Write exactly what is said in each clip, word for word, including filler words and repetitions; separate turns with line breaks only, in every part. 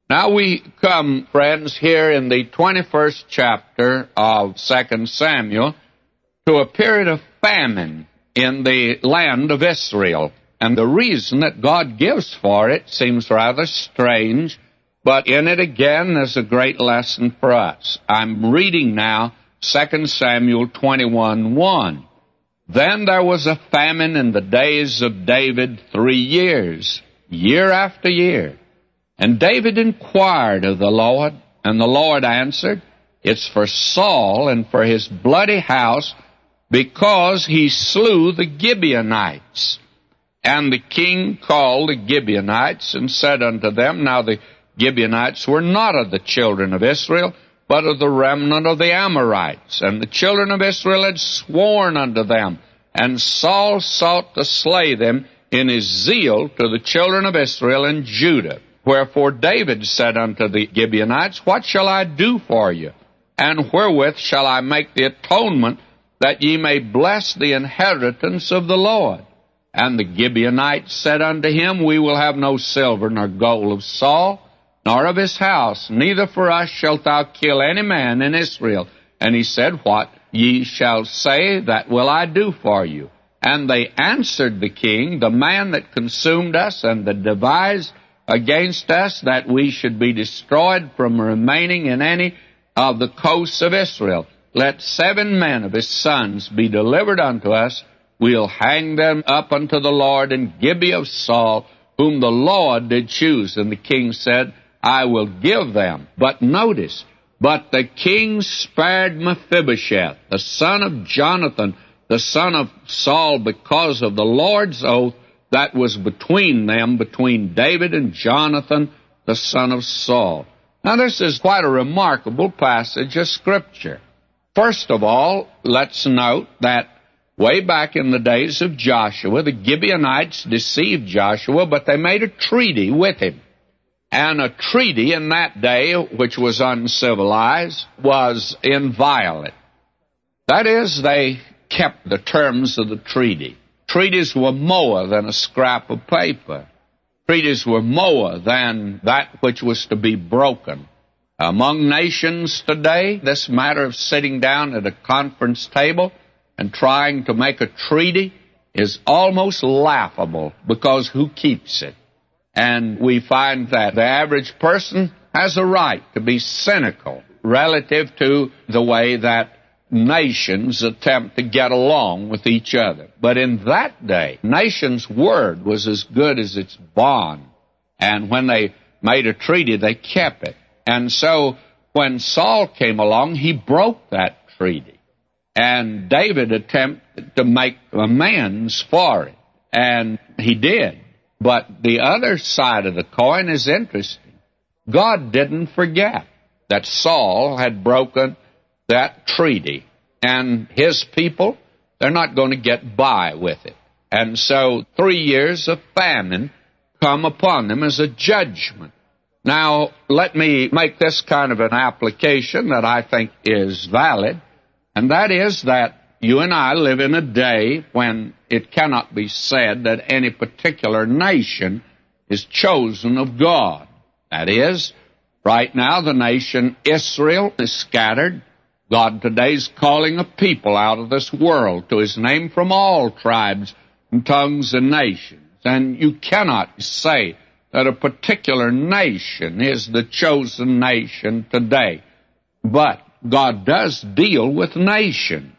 Now we come, friends, here in the twenty-first chapter of Second Samuel to a period of famine in the land of Israel. And the reason that God gives for it seems rather strange, but in it again there's a great lesson for us. I'm reading now Second Samuel twenty-one one. Then there was a famine in the days of David three years, year after year. And David inquired of the Lord, and the Lord answered, It's for Saul and for his bloody house, because he slew the Gibeonites. And the king called the Gibeonites and said unto them, Now the Gibeonites were not of the children of Israel, but of the remnant of the Amorites. And the children of Israel had sworn unto them, and Saul sought to slay them in his zeal to the children of Israel and Judah. Wherefore David said unto the Gibeonites, What shall I do for you? And wherewith shall I make the atonement, that ye may bless the inheritance of the Lord? And the Gibeonites said unto him, We will have no silver nor gold of Saul, nor of his house, neither for us shalt thou kill any man in Israel. And he said, What ye shall say, that will I do for you. And they answered the king, The man that consumed us and that devised against us, that we should be destroyed from remaining in any of the coasts of Israel. Let seven men of his sons be delivered unto us. We'll hang them up unto the Lord in Gibeah of Saul, whom the Lord did choose. And the king said, I will give them. But notice, but the king spared Mephibosheth, the son of Jonathan, the son of Saul, because of the Lord's oath that was between them, between David and Jonathan, the son of Saul. Now, this is quite a remarkable passage of Scripture. First of all, let's note that way back in the days of Joshua, the Gibeonites deceived Joshua, but they made a treaty with him. And a treaty in that day, which was uncivilized, was inviolate. That is, they kept the terms of the treaty. Treaties were more than a scrap of paper. Treaties were more than that which was to be broken. Among nations today, this matter of sitting down at a conference table and trying to make a treaty is almost laughable, because who keeps it? And we find that the average person has a right to be cynical relative to the way that nations attempt to get along with each other. But in that day, nation's word was as good as its bond. And when they made a treaty, they kept it. And so when Saul came along, he broke that treaty. And David attempted to make amends for it. And he did. But the other side of the coin is interesting. God didn't forget that Saul had broken that treaty, and his people, they're not going to get by with it. And so three years of famine come upon them as a judgment. Now, let me make this kind of an application that I think is valid, and that is that you and I live in a day when it cannot be said that any particular nation is chosen of God. That is, right now the nation Israel is scattered. God today is calling a people out of this world to his name from all tribes and tongues and nations. And you cannot say that a particular nation is the chosen nation today. But God does deal with nations.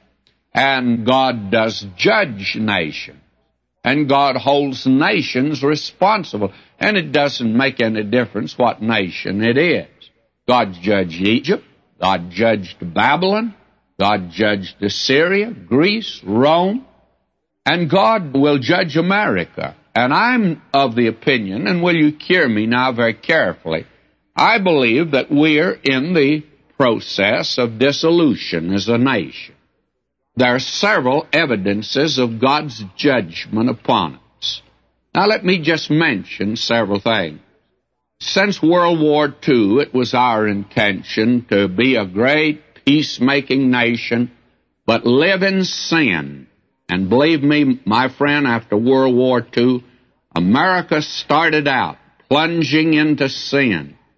And God does judge nations. And God holds nations responsible. And it doesn't make any difference what nation it is. God judged Egypt. God judged Babylon. God judged Assyria, Greece, Rome. And God will judge America. And I'm of the opinion, and will you hear me now very carefully, I believe that we're in the process of dissolution as a nation. There are several evidences of God's judgment upon us. Now let me just mention several things. Since World War Two, it was our intention to be a great peacemaking nation, but live in sin. And believe me, my friend, after World War Two, America started out plunging into sin.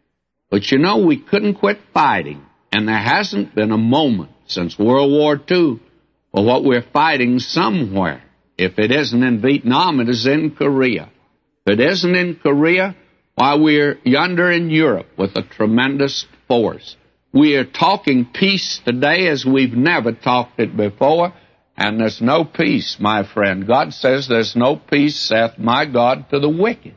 But you know, we couldn't quit fighting, and there hasn't been a moment since World War Two for what we're fighting somewhere. If it isn't in Vietnam, it is in Korea. If it isn't in Korea, why, we're yonder in Europe with a tremendous force. We are talking peace today as we've never talked it before, and there's no peace, my friend. God says there's no peace, saith my God, to the wicked.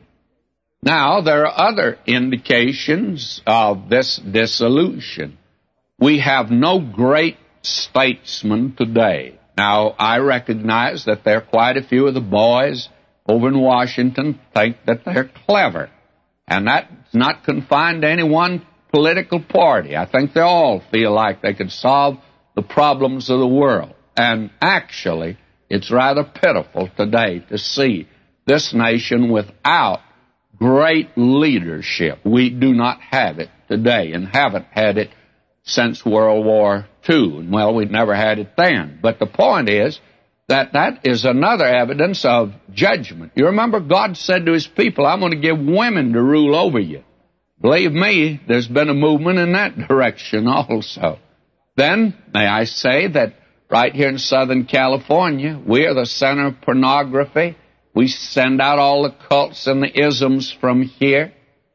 Now, there are other indications of this dissolution. We have no great statesman today. Now, I recognize that there are quite a few of the boys over in Washington think that they're clever. And that's not confined to any one political party. I think they all feel like they could solve the problems of the world. And actually, it's rather pitiful today to see this nation without great leadership. We do not have it today and haven't had it since World War Two. And, well, we never had it then. But the point is that that is another evidence of judgment. You remember God said to his people, I'm going to give women to rule over you. Believe me, there's been a movement in that direction also. Then, may I say that right here in Southern California, we are the center of pornography. We send out all the cults and the isms from here.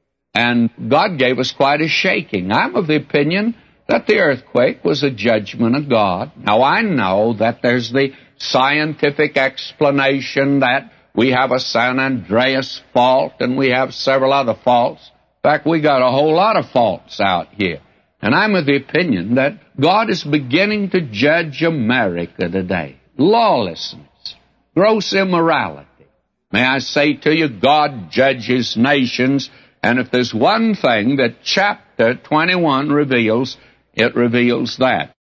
And God gave us quite a shaking. I'm of the opinion that the earthquake was a judgment of God. Now, I know that there's the scientific explanation that we have a San Andreas fault and we have several other faults. In fact, we got a whole lot of faults out here. And I'm of the opinion that God is beginning to judge America today. Lawlessness, gross immorality. May I say to you, God judges nations, and if there's one thing that chapter twenty-one reveals, it reveals that.